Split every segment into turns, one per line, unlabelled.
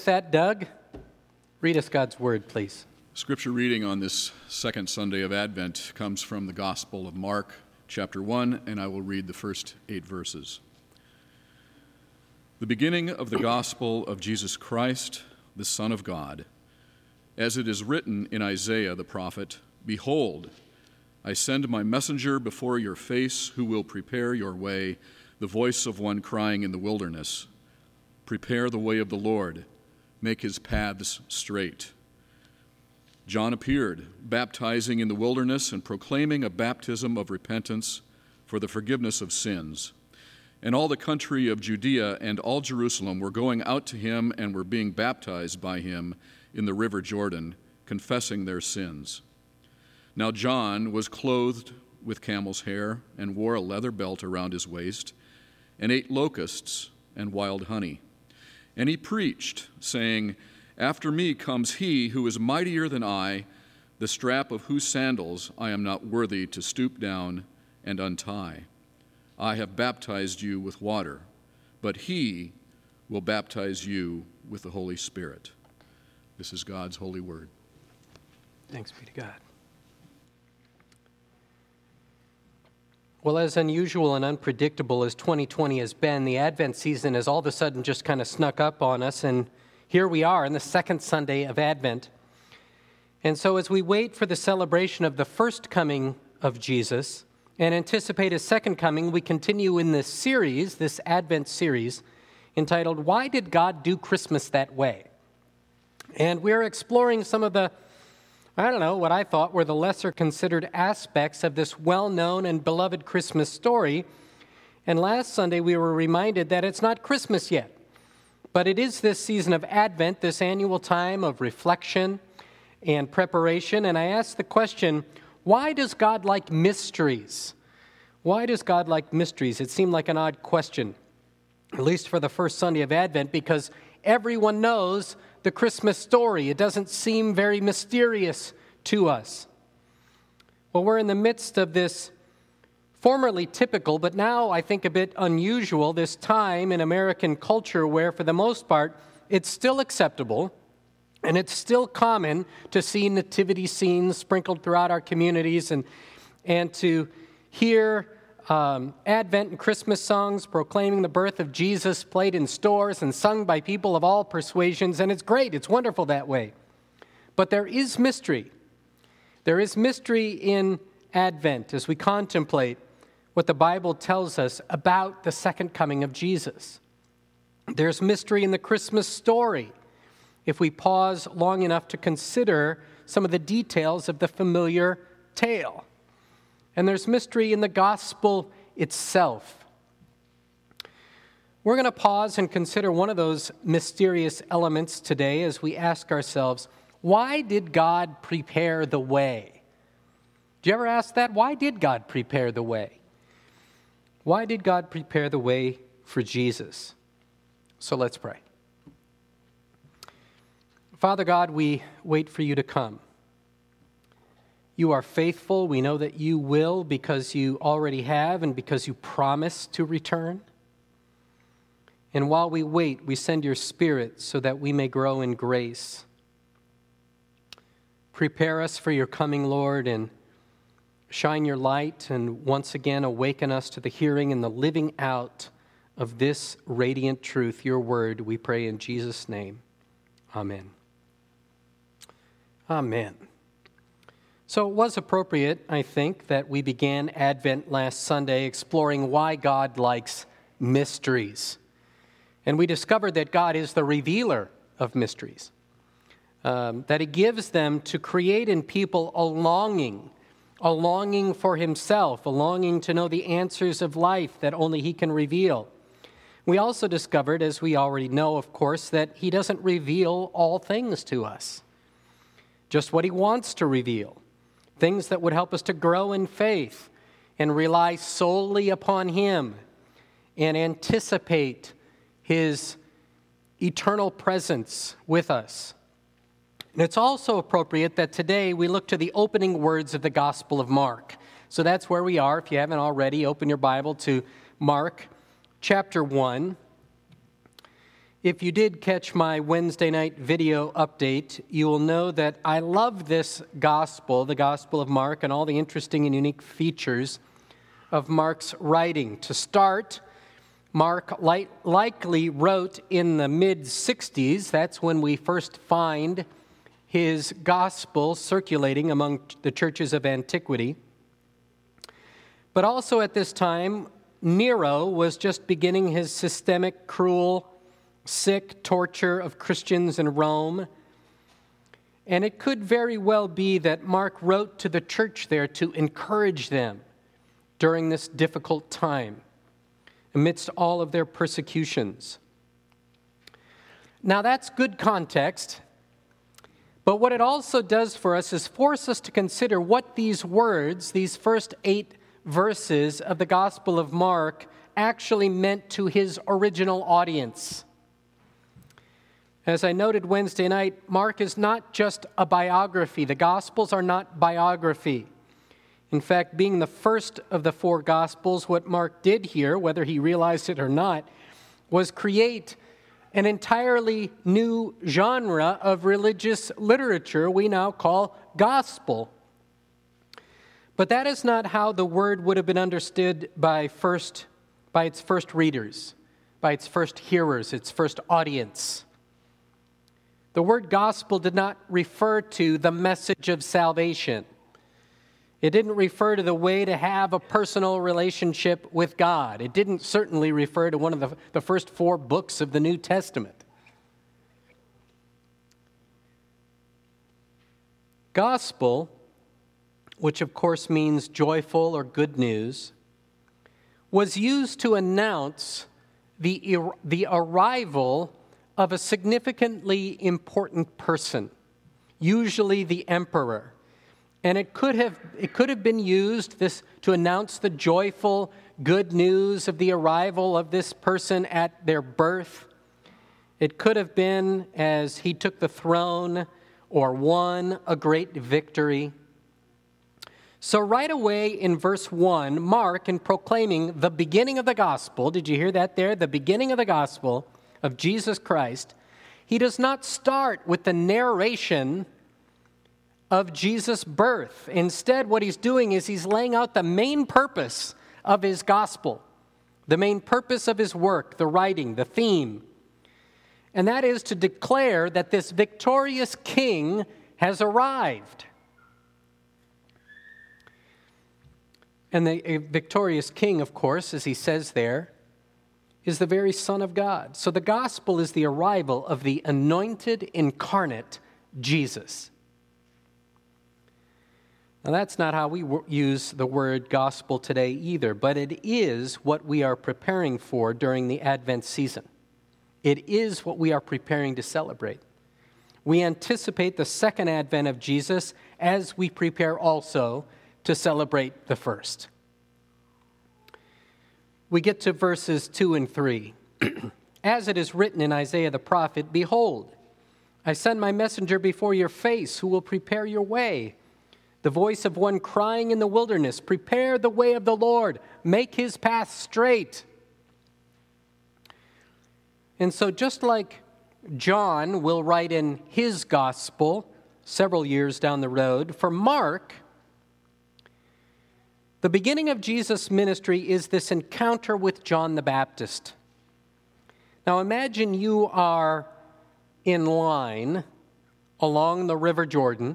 That, Doug, read us God's word, please.
Scripture reading on this second Sunday of Advent comes from the Gospel of Mark, chapter 1, and I will read the first 8 verses. The beginning of the Gospel of Jesus Christ, the Son of God. As it is written in Isaiah the prophet, "Behold, I send my messenger before your face who will prepare your way, the voice of one crying in the wilderness, prepare the way of the Lord, make his paths straight." John appeared, baptizing in the wilderness and proclaiming a baptism of repentance for the forgiveness of sins. And all the country of Judea and all Jerusalem were going out to him and were being baptized by him in the river Jordan, confessing their sins. Now John was clothed with camel's hair and wore a leather belt around his waist and ate locusts and wild honey. And he preached, saying, "After me comes he who is mightier than I, the strap of whose sandals I am not worthy to stoop down and untie. I have baptized you with water, but he will baptize you with the Holy Spirit." This is God's holy word.
Thanks be to God. Well, as unusual and unpredictable as 2020 has been, the Advent season has all of a sudden just kind of snuck up on us, and here we are in the second Sunday of Advent. And so as we wait for the celebration of the first coming of Jesus and anticipate his second coming, we continue in this series, this Advent series, entitled, "Why Did God Do Christmas That Way?" And we're exploring some of the what I thought were the lesser considered aspects of this well-known and beloved Christmas story. And last Sunday we were reminded that it's not Christmas yet, but it is this season of Advent, this annual time of reflection and preparation. And I asked the question, why does God like mysteries? Why does God like mysteries? It seemed like an odd question, at least for the first Sunday of Advent, because everyone knows the Christmas story. It doesn't seem very mysterious to us. Well, we're in the midst of this formerly typical, but now I think a bit unusual, this time in American culture where, for the most part, it's still acceptable and it's still common to see nativity scenes sprinkled throughout our communities and to hear Advent and Christmas songs proclaiming the birth of Jesus played in stores and sung by people of all persuasions, and it's great, it's wonderful that way. But there is mystery. There is mystery in Advent as we contemplate what the Bible tells us about the second coming of Jesus. There's mystery in the Christmas story if we pause long enough to consider some of the details of the familiar tale. And there's mystery in the gospel itself. We're going to pause and consider one of those mysterious elements today as we ask ourselves, why did God prepare the way? Do you ever ask that? Why did God prepare the way? Why did God prepare the way for Jesus? So let's pray. Father God, we wait for you to come. You are faithful. We know that you will because you already have and because you promise to return. And while we wait, we send your Spirit so that we may grow in grace. Prepare us for your coming, Lord, and shine your light and once again awaken us to the hearing and the living out of this radiant truth, your word, we pray in Jesus' name. Amen. Amen. So it was appropriate, I think, that we began Advent last Sunday exploring why God likes mysteries. And we discovered that God is the revealer of mysteries, that he gives them to create in people a longing for himself, a longing to know the answers of life that only he can reveal. We also discovered, as we already know, of course, that he doesn't reveal all things to us, just what he wants to reveal. Things that would help us to grow in faith and rely solely upon him and anticipate his eternal presence with us. And it's also appropriate that today we look to the opening words of the Gospel of Mark. So that's where we are. If you haven't already, open your Bible to Mark chapter 1. If you did catch my Wednesday night video update, you will know that I love this gospel, the Gospel of Mark, and all the interesting and unique features of Mark's writing. To start, Mark likely wrote in the mid-60s. That's when we first find his gospel circulating among the churches of antiquity. But also at this time, Nero was just beginning his systemic, cruel, sick torture of Christians in Rome. And it could very well be that Mark wrote to the church there to encourage them during this difficult time, amidst all of their persecutions. Now that's good context, but what it also does for us is force us to consider what these words, these first 8 verses of the Gospel of Mark, actually meant to his original audience. As I noted Wednesday night, Mark is not just a biography. The Gospels are not biography. In fact, being the first of the 4 Gospels, what Mark did here, whether he realized it or not, was create an entirely new genre of religious literature we now call gospel. But that is not how the word would have been understood by its first readers, by its first hearers, its first audience. The word gospel did not refer to the message of salvation. It didn't refer to the way to have a personal relationship with God. It didn't certainly refer to one of the first 4 books of the New Testament. Gospel, which of course means joyful or good news, was used to announce the arrival of a significantly important person, usually the emperor. And it could have been used to announce the joyful good news of the arrival of this person at their birth. It could have been as he took the throne or won a great victory. So right away in verse 1, Mark, in proclaiming the beginning of the gospel, did you hear that there? The beginning of the gospel of Jesus Christ, he does not start with the narration of Jesus' birth. Instead, what he's doing is he's laying out the main purpose of his gospel, the main purpose of his work, the writing, the theme. And that is to declare that this victorious king has arrived. And the victorious king, of course, as he says there, is the very Son of God. So the gospel is the arrival of the anointed, incarnate Jesus. Now, that's not how we use the word gospel today either, but it is what we are preparing for during the Advent season. It is what we are preparing to celebrate. We anticipate the second advent of Jesus as we prepare also to celebrate the first. We get to verses 2 and 3. As it is written in Isaiah the prophet, "Behold, I send my messenger before your face who will prepare your way. The voice of one crying in the wilderness, prepare the way of the Lord, make his path straight." And so just like John will write in his gospel several years down the road, for Mark, the beginning of Jesus' ministry is this encounter with John the Baptist. Now imagine you are in line along the River Jordan,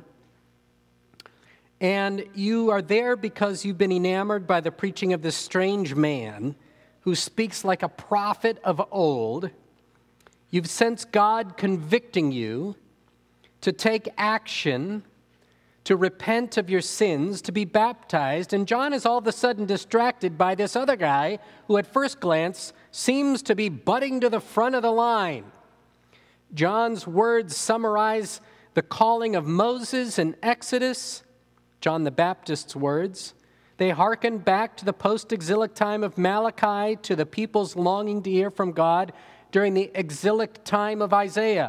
and you are there because you've been enamored by the preaching of this strange man who speaks like a prophet of old. You've sensed God convicting you to take action, to repent of your sins, to be baptized, and John is all of a sudden distracted by this other guy who at first glance seems to be butting to the front of the line. John's words summarize the calling of Moses in Exodus, John the Baptist's words. They hearken back to the post-exilic time of Malachi, to the people's longing to hear from God during the exilic time of Isaiah.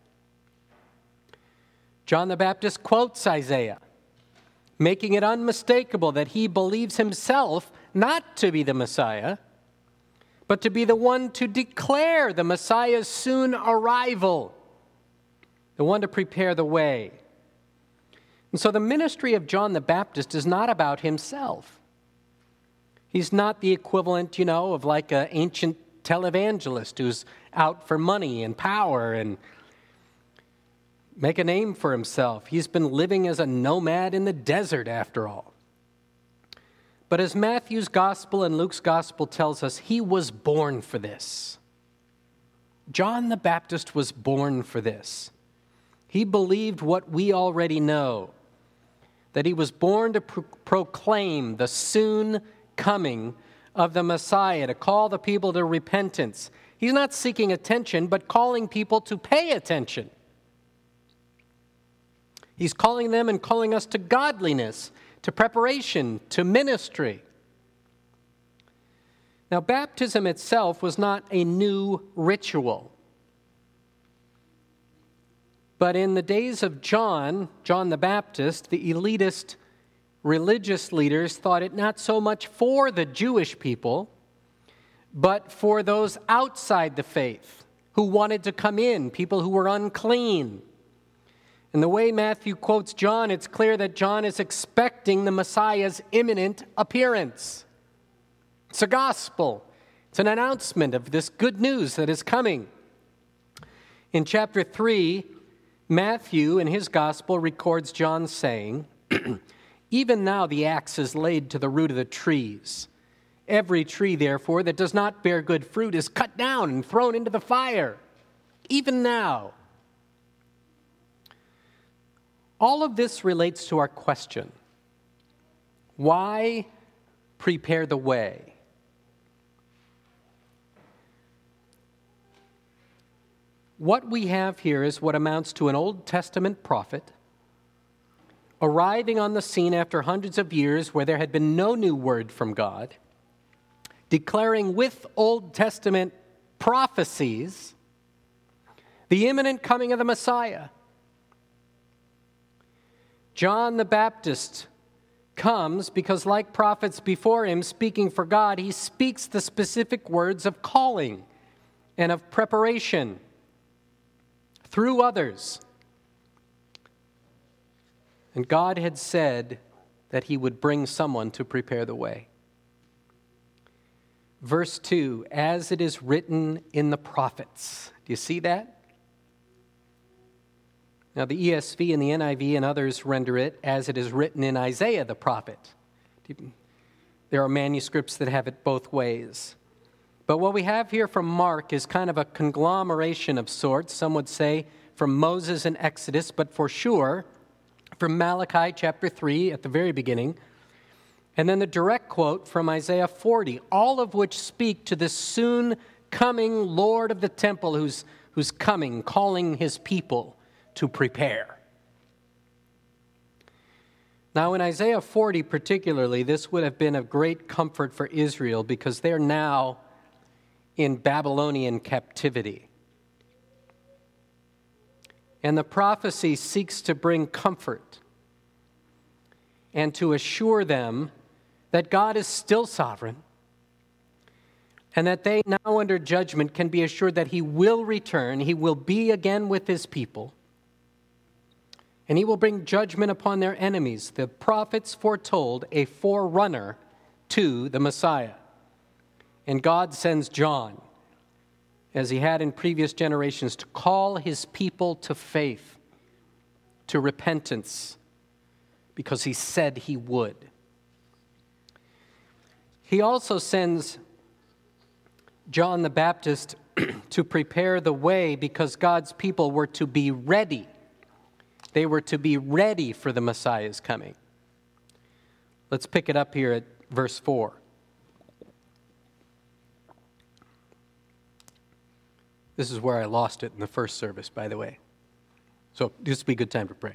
John the Baptist quotes Isaiah, making it unmistakable that he believes himself not to be the Messiah, but to be the one to declare the Messiah's soon arrival, the one to prepare the way. And so the ministry of John the Baptist is not about himself. He's not the equivalent, of like an ancient televangelist who's out for money and power and make a name for himself. He's been living as a nomad in the desert, after all. But as Matthew's gospel and Luke's gospel tells us, he was born for this. John the Baptist was born for this. He believed what we already know, that he was born to proclaim the soon coming of the Messiah, to call the people to repentance. He's not seeking attention, but calling people to pay attention. He's calling them and calling us to godliness, to preparation, to ministry. Now, baptism itself was not a new ritual. But in the days of John the Baptist, the elitist religious leaders thought it not so much for the Jewish people, but for those outside the faith who wanted to come in, people who were unclean. And the way Matthew quotes John, it's clear that John is expecting the Messiah's imminent appearance. It's a gospel. It's an announcement of this good news that is coming. In chapter 3, Matthew, in his gospel, records John saying, "Even now the axe is laid to the root of the trees. Every tree, therefore, that does not bear good fruit is cut down and thrown into the fire. Even now." All of this relates to our question: why prepare the way? What we have here is what amounts to an Old Testament prophet arriving on the scene after hundreds of years where there had been no new word from God, declaring with Old Testament prophecies the imminent coming of the Messiah. John the Baptist comes because, like prophets before him speaking for God, he speaks the specific words of calling and of preparation through others. And God had said that he would bring someone to prepare the way. Verse 2, as it is written in the prophets. Do you see that? Now, the ESV and the NIV and others render it as it is written in Isaiah the prophet. There are manuscripts that have it both ways. But what we have here from Mark is kind of a conglomeration of sorts. Some would say from Moses and Exodus, but for sure from Malachi chapter 3 at the very beginning, and then the direct quote from Isaiah 40, all of which speak to this soon coming Lord of the temple who's coming, calling his people to prepare. Now, in Isaiah 40 particularly, this would have been of great comfort for Israel because they're now in Babylonian captivity. And the prophecy seeks to bring comfort and to assure them that God is still sovereign and that they, now under judgment, can be assured that he will return, he will be again with his people, and he will bring judgment upon their enemies. The prophets foretold a forerunner to the Messiah. And God sends John, as he had in previous generations, to call his people to faith, to repentance, because he said he would. He also sends John the Baptist to prepare the way because God's people were to be ready. They were to be ready for the Messiah's coming. Let's pick it up here at verse 4. This is where I lost it in the first service, by the way. So this would be a good time to pray.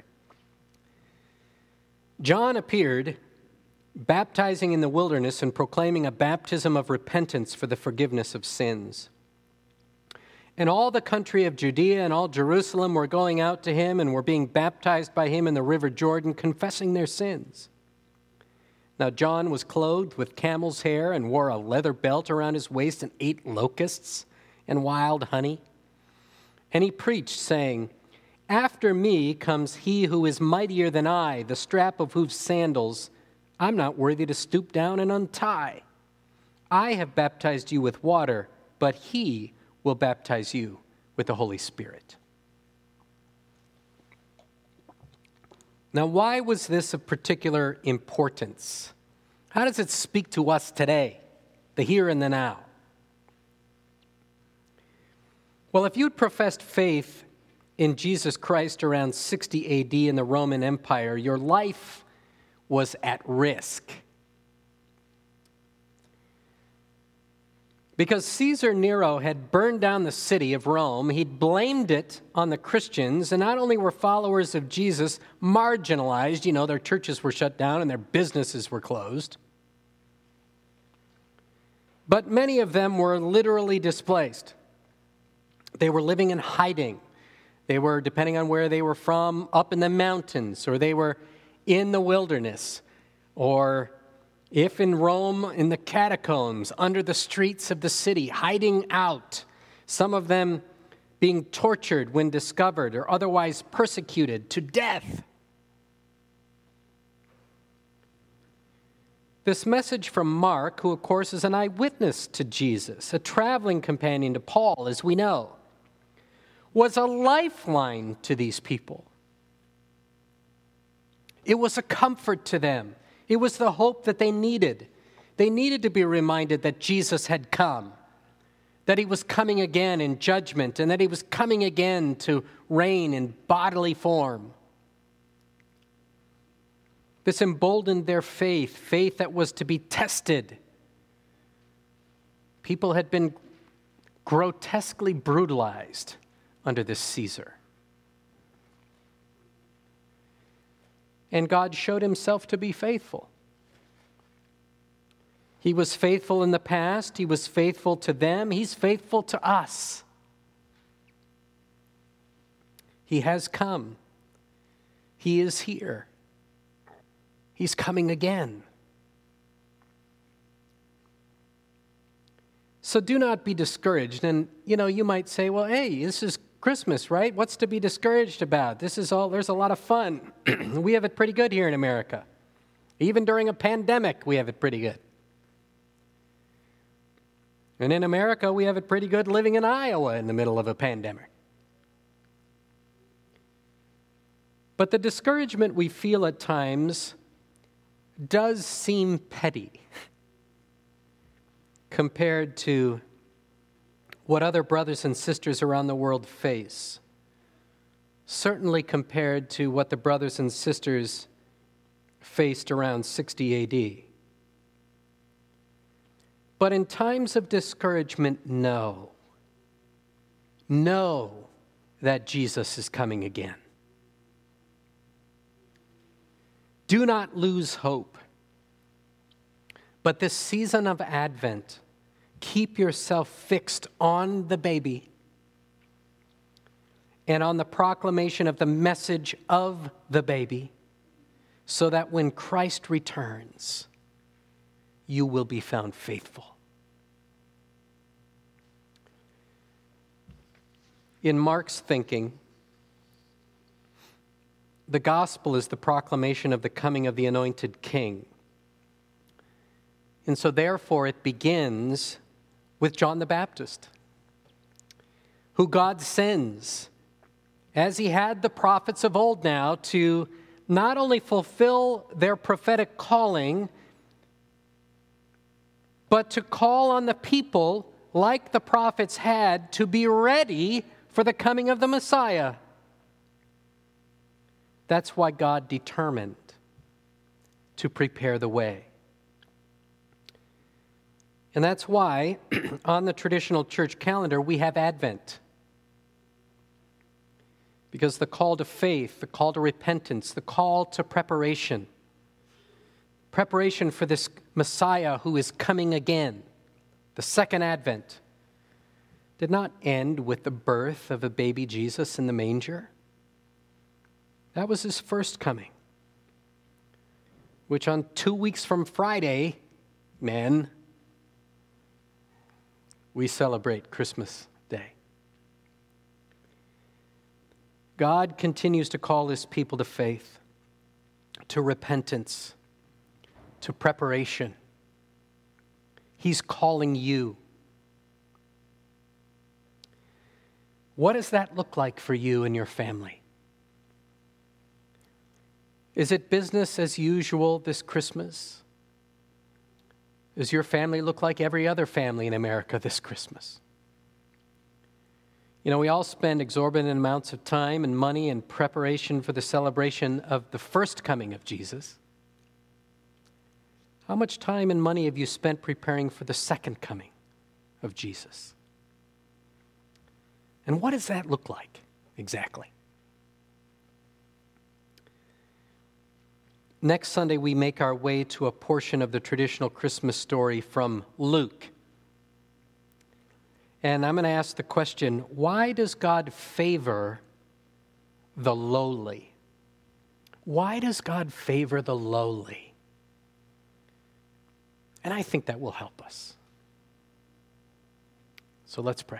John appeared baptizing in the wilderness and proclaiming a baptism of repentance for the forgiveness of sins. And all the country of Judea and all Jerusalem were going out to him and were being baptized by him in the river Jordan, confessing their sins. Now John was clothed with camel's hair and wore a leather belt around his waist and ate locusts and wild honey. And he preached, saying, 'After me comes he who is mightier than I, the strap of whose sandals I'm not worthy to stoop down and untie. I have baptized you with water, but he will baptize you with the Holy Spirit.'" Now, why was this of particular importance? How does it speak to us today, the here and the now? Well, if you'd professed faith in Jesus Christ around 60 AD in the Roman Empire, your life was at risk. Because Caesar Nero had burned down the city of Rome, he'd blamed it on the Christians, and not only were followers of Jesus marginalized, their churches were shut down and their businesses were closed, but many of them were literally displaced. They were living in hiding. They were, depending on where they were from, up in the mountains, or they were in the wilderness, or if in Rome, in the catacombs, under the streets of the city, hiding out, some of them being tortured when discovered or otherwise persecuted to death. This message from Mark, who of course is an eyewitness to Jesus, a traveling companion to Paul, as we know, was a lifeline to these people. It was a comfort to them. It was the hope that they needed. They needed to be reminded that Jesus had come, that he was coming again in judgment, and that he was coming again to reign in bodily form. This emboldened their faith that was to be tested. People had been grotesquely brutalized under this Caesar. And God showed himself to be faithful. He was faithful in the past. He was faithful to them. He's faithful to us. He has come. He is here. He's coming again. So do not be discouraged. And, you might say, well, hey, this is Christmas, right? What's to be discouraged about? There's a lot of fun. We have it pretty good here in America. Even during a pandemic, we have it pretty good. And in America, we have it pretty good living in Iowa in the middle of a pandemic. But the discouragement we feel at times does seem petty compared to what other brothers and sisters around the world face. Certainly compared to what the brothers and sisters faced around 60 AD. But in times of discouragement, know that Jesus is coming again. Do not lose hope. But this season of Advent, keep yourself fixed on the baby and on the proclamation of the message of the baby, so that when Christ returns, you will be found faithful. In Mark's thinking, the gospel is the proclamation of the coming of the anointed king. And so therefore it begins with John the Baptist, who God sends, as he had the prophets of old now, to not only fulfill their prophetic calling, but to call on the people, like the prophets had, to be ready for the coming of the Messiah. That's why God determined to prepare the way. And that's why on the traditional church calendar we have Advent. Because the call to faith, the call to repentance, the call to preparation for this Messiah who is coming again, the second Advent, did not end with the birth of a baby Jesus in the manger. That was his first coming. which on 2 weeks from Friday, men, we celebrate Christmas Day. God continues to call his people to faith, to repentance, to preparation. He's calling you. What does that look like for you and your family? Is it business as usual this Christmas? Does your family look like every other family in America this Christmas? You know, we all spend exorbitant amounts of time and money in preparation for the celebration of the first coming of Jesus. How much time and money have you spent preparing for the second coming of Jesus? And what does that look like exactly? Next Sunday, we make our way to a portion of the traditional Christmas story from Luke. And I'm going to ask the question, why does God favor the lowly? Why does God favor the lowly? And I think that will help us. So let's pray.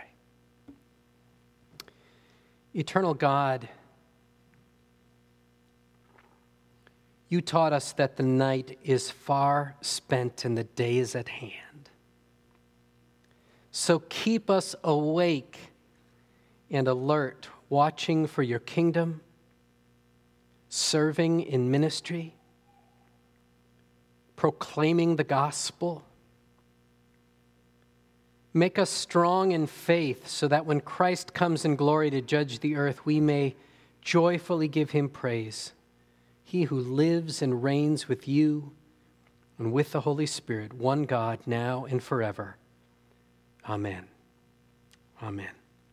Eternal God, you taught us that the night is far spent and the day is at hand. So keep us awake and alert, watching for your kingdom, serving in ministry, proclaiming the gospel. Make us strong in faith so that when Christ comes in glory to judge the earth, we may joyfully give him praise. He who lives and reigns with you and with the Holy Spirit, one God, now and forever. Amen. Amen.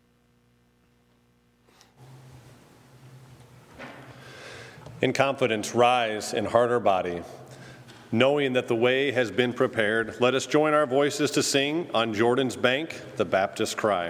In confidence, rise in heart or body. Knowing that the way has been prepared, let us join our voices to sing On Jordan's Bank, the Baptist Cry.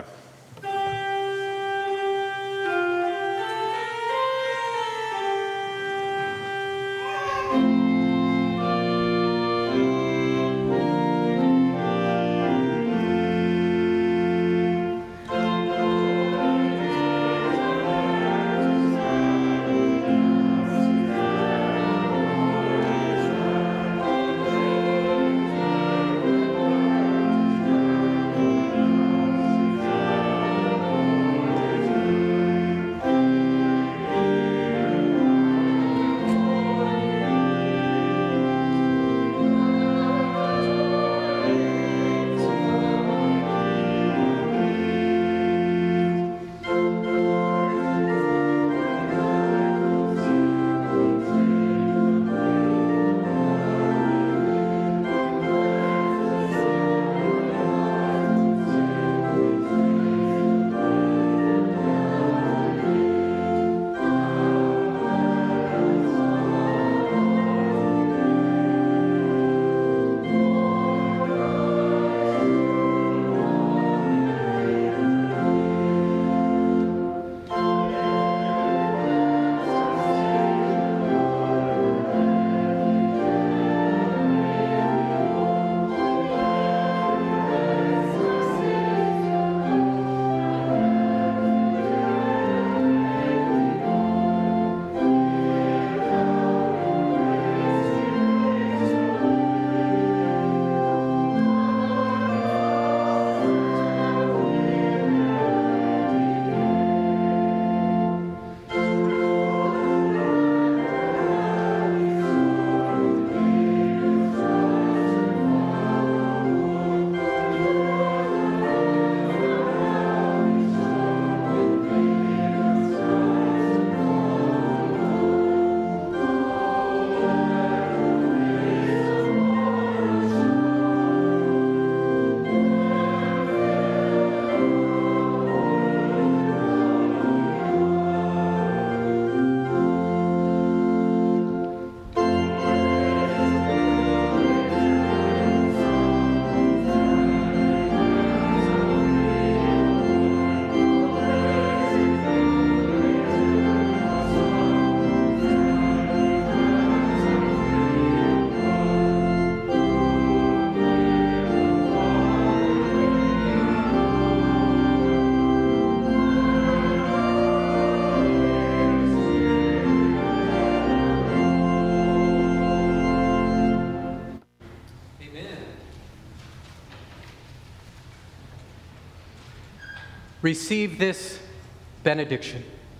Receive this benediction.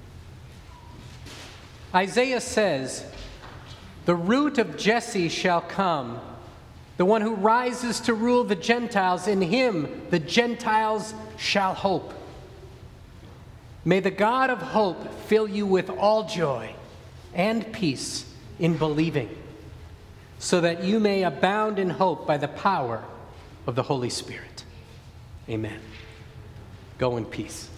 Isaiah says, "The root of Jesse shall come, the one who rises to rule the Gentiles. In him the Gentiles shall hope." May the God of hope fill you with all joy and peace in believing, so that you may abound in hope by the power of the Holy Spirit. Amen. Go in peace.